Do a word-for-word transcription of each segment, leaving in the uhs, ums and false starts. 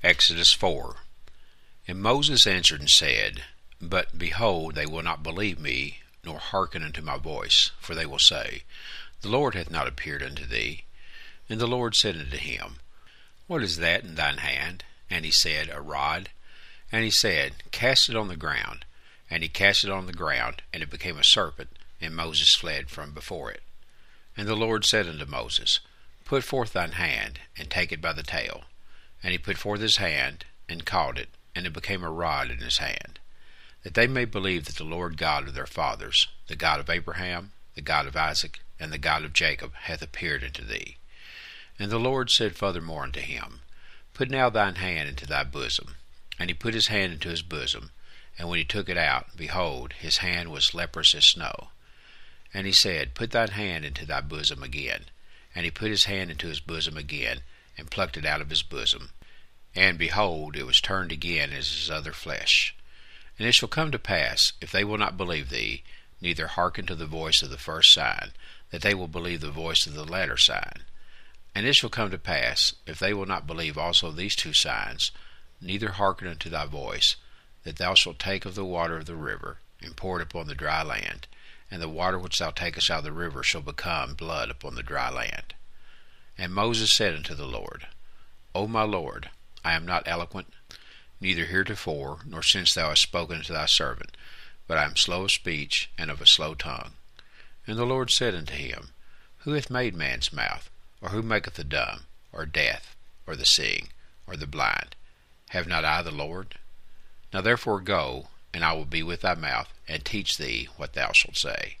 Exodus four. And Moses answered and said, But behold, they will not believe me, nor hearken unto my voice. For they will say, The Lord hath not appeared unto thee. And the Lord said unto him, What is that in thine hand? And he said, A rod. And he said, Cast it on the ground. And he cast it on the ground, and it became a serpent, and Moses fled from before it. And the Lord said unto Moses, Put forth thine hand, and take it by the tail. And he put forth his hand, and caught it, and it became a rod in his hand, that they may believe that the Lord God of their fathers, the God of Abraham, the God of Isaac, and the God of Jacob, hath appeared unto thee. And the Lord said furthermore unto him, Put now thine hand into thy bosom. And he put his hand into his bosom, and when he took it out, behold, his hand was leprous as snow. And he said, Put thine hand into thy bosom again. And he put his hand into his bosom again, and plucked it out of his bosom. And behold, it was turned again as his other flesh. And it shall come to pass, if they will not believe thee, neither hearken to the voice of the first sign, that they will believe the voice of the latter sign. And it shall come to pass, if they will not believe also these two signs, neither hearken unto thy voice, that thou shalt take of the water of the river, and pour it upon the dry land, and the water which thou takest out of the river shall become blood upon the dry land. And Moses said unto the Lord, O my Lord, I am not eloquent, neither heretofore, nor since thou hast spoken to thy servant, but I am slow of speech, and of a slow tongue. And the Lord said unto him, Who hath made man's mouth? Or who maketh the dumb, or deaf, or the seeing, or the blind? Have not I the Lord? Now therefore go, and I will be with thy mouth, and teach thee what thou shalt say.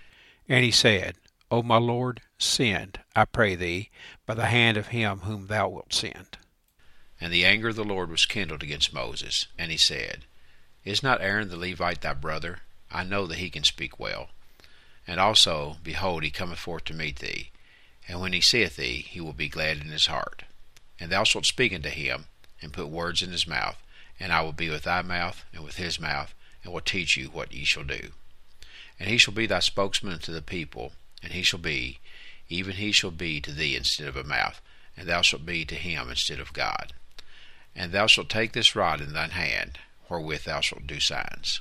And he said, O my Lord, send, I pray thee, by the hand of him whom thou wilt send. And the anger of the Lord was kindled against Moses, and he said, Is not Aaron the Levite thy brother? I know that he can speak well. And also, behold, he cometh forth to meet thee, and when he seeth thee, he will be glad in his heart. And thou shalt speak unto him, and put words in his mouth, and I will be with thy mouth, and with his mouth, and will teach you what ye shall do. And he shall be thy spokesman unto the people, and he shall be, even he shall be to thee instead of a mouth, and thou shalt be to him instead of God. And thou shalt take this rod in thine hand, wherewith thou shalt do signs.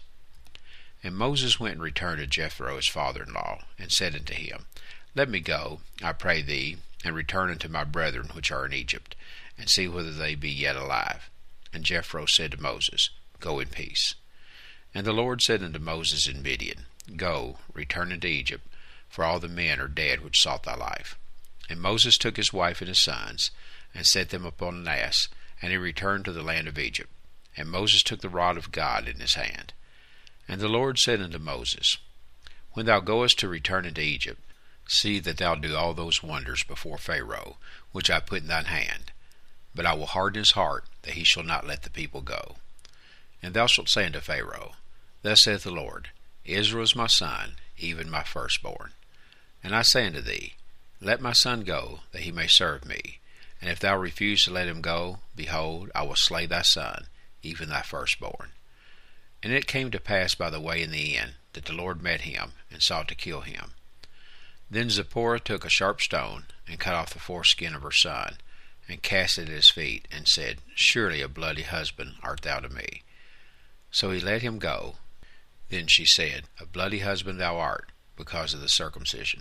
And Moses went and returned to Jethro his father-in-law, and said unto him, Let me go, I pray thee, and return unto my brethren which are in Egypt, and see whether they be yet alive. And Jethro said to Moses, Go in peace. And the Lord said unto Moses in Midian, Go, return into Egypt, for all the men are dead which sought thy life. And Moses took his wife and his sons, and set them upon an ass, and he returned to the land of Egypt. And Moses took the rod of God in his hand. And the Lord said unto Moses, When thou goest to return into Egypt, see that thou do all those wonders before Pharaoh, which I put in thine hand. But I will harden his heart, that he shall not let the people go. And thou shalt say unto Pharaoh, Thus saith the Lord, Israel is my son, even my firstborn. And I say unto thee, Let my son go, that he may serve me. And if thou refuse to let him go, behold, I will slay thy son, even thy firstborn. And it came to pass by the way in the inn, that the Lord met him, and sought to kill him. Then Zipporah took a sharp stone, and cut off the foreskin of her son, and cast it at his feet, and said, Surely a bloody husband art thou to me. So he let him go. Then she said, A bloody husband thou art, because of the circumcision.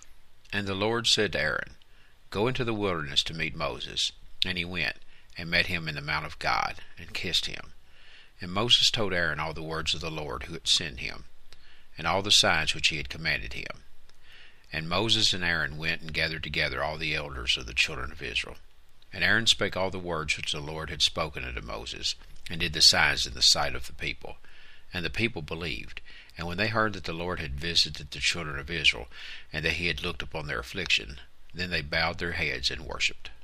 And the Lord said to Aaron, Go into the wilderness to meet Moses. And he went, and met him in the mount of God, and kissed him. And Moses told Aaron all the words of the Lord who had sent him, and all the signs which he had commanded him. And Moses and Aaron went and gathered together all the elders of the children of Israel. And Aaron spake all the words which the Lord had spoken unto Moses, and did the signs in the sight of the people. And the people believed. And when they heard that the Lord had visited the children of Israel, and that he had looked upon their affliction, then they bowed their heads and worshipped.